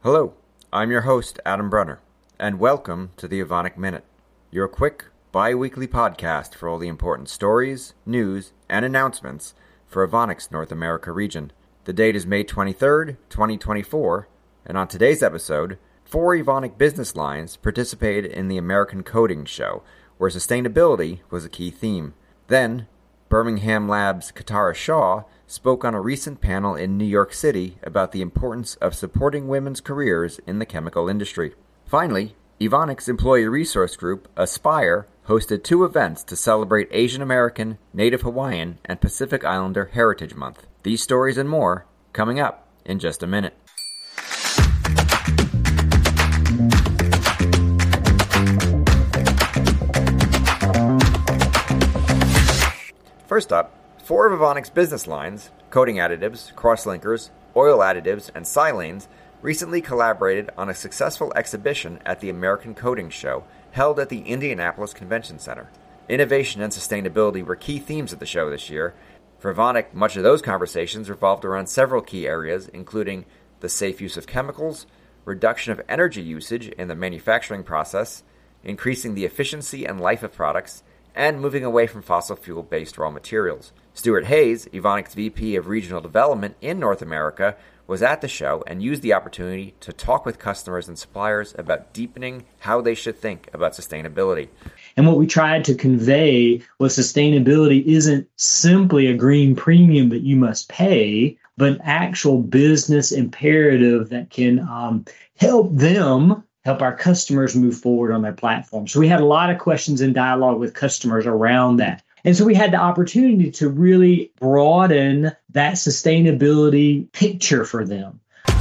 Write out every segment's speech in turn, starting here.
Hello, I'm your host, Adam Brunner, and welcome to the Evonik Minute, your quick, bi-weekly podcast for all the important stories, news, and announcements for Evonik's North America region. The date is May 23rd, 2024, and on today's episode, 4 Evonik business lines participated in the American Coatings Show, where sustainability was a key theme. Then, Birmingham Labs' Katara Shaw spoke on a recent panel in New York City about the importance of supporting women's careers in the chemical industry. Finally, Evonik's employee resource group, Aspire, hosted 2 events to celebrate Asian American, Native Hawaiian, and Pacific Islander Heritage Month. These stories and more coming up in just a minute. First up, 4 of Evonik's business lines, coating additives, crosslinkers, oil additives, and silanes, recently collaborated on a successful exhibition at the American Coatings Show held at the Indianapolis Convention Center. Innovation and sustainability were key themes at the show this year. For Evonik, much of those conversations revolved around several key areas, including the safe use of chemicals, reduction of energy usage in the manufacturing process, increasing the efficiency and life of products, and moving away from fossil fuel-based raw materials. Stuart Hayes, Evonik's VP of Regional Development in North America, was at the show and used the opportunity to talk with customers and suppliers about deepening how they should think about sustainability. And what we tried to convey was sustainability isn't simply a green premium that you must pay, but an actual business imperative that can help our customers move forward on their platform. So we had a lot of questions and dialogue with customers around that. And so we had the opportunity to really broaden that sustainability picture for them.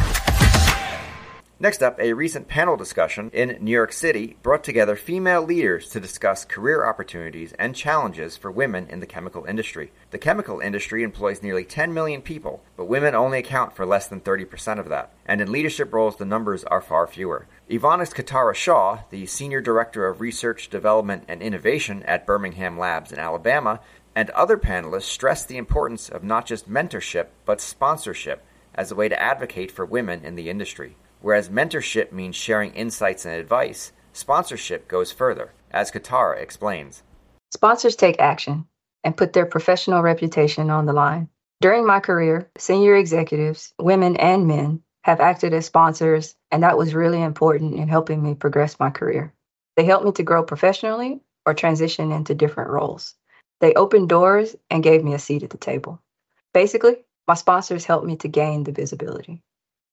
Next up, a recent panel discussion in New York City brought together female leaders to discuss career opportunities and challenges for women in the chemical industry. The chemical industry employs nearly 10 million people, but women only account for less than 30% of that. And in leadership roles, the numbers are far fewer. Evonik's Katara Shaw, the Senior Director of Research, Development, and Innovation at Birmingham Labs in Alabama, and other panelists stressed the importance of not just mentorship, but sponsorship as a way to advocate for women in the industry. Whereas mentorship means sharing insights and advice, sponsorship goes further, as Katara explains. Sponsors take action and put their professional reputation on the line. During my career, senior executives, women and men, have acted as sponsors, and that was really important in helping me progress my career. They helped me to grow professionally or transition into different roles. They opened doors and gave me a seat at the table. Basically, my sponsors helped me to gain the visibility.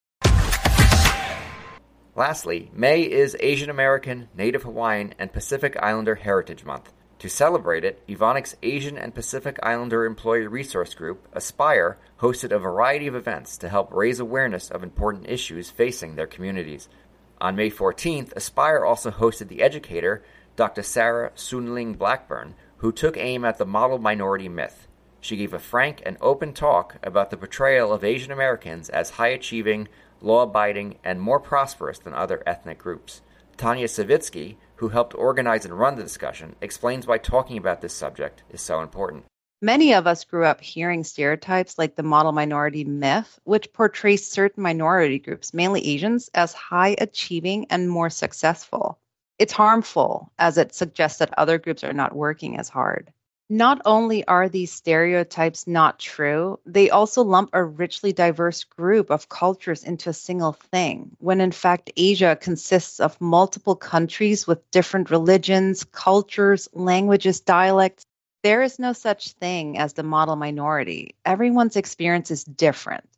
Lastly, May is Asian American, Native Hawaiian, and Pacific Islander Heritage Month. To celebrate it, Evonik's Asian and Pacific Islander Employee Resource Group, Aspire, hosted a variety of events to help raise awareness of important issues facing their communities. On May 14th, Aspire also hosted the educator, Dr. Sarah Soonling Blackburn, who took aim at the model minority myth. She gave a frank and open talk about the portrayal of Asian Americans as high-achieving, law-abiding, and more prosperous than other ethnic groups. Tanya Savitsky, who helped organize and run the discussion, explains why talking about this subject is so important. Many of us grew up hearing stereotypes like the model minority myth, which portrays certain minority groups, mainly Asians, as high-achieving and more successful. It's harmful, as it suggests that other groups are not working as hard. Not only are these stereotypes not true, they also lump a richly diverse group of cultures into a single thing, when in fact Asia consists of multiple countries with different religions, cultures, languages, dialects. There is no such thing as the model minority. Everyone's experience is different.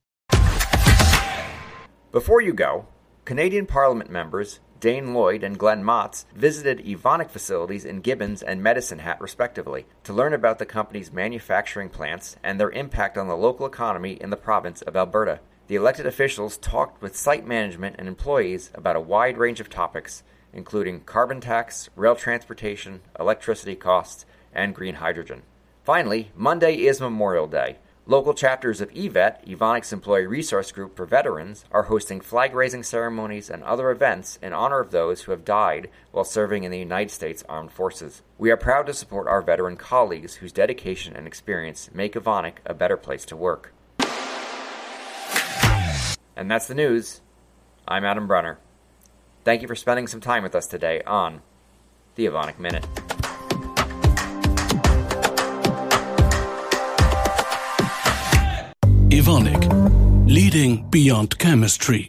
Before you go, Canadian Parliament members Dane Lloyd and Glenn Motz visited Evonik facilities in Gibbons and Medicine Hat, respectively, to learn about the company's manufacturing plants and their impact on the local economy in the province of Alberta. The elected officials talked with site management and employees about a wide range of topics, including carbon tax, rail transportation, electricity costs, and green hydrogen. Finally, Monday is Memorial Day. Local chapters of EVET, Evonik's Employee Resource Group for Veterans, are hosting flag-raising ceremonies and other events in honor of those who have died while serving in the United States Armed Forces. We are proud to support our veteran colleagues whose dedication and experience make Evonik a better place to work. And that's the news. I'm Adam Brunner. Thank you for spending some time with us today on the Evonik Minute. Evonik, leading beyond chemistry.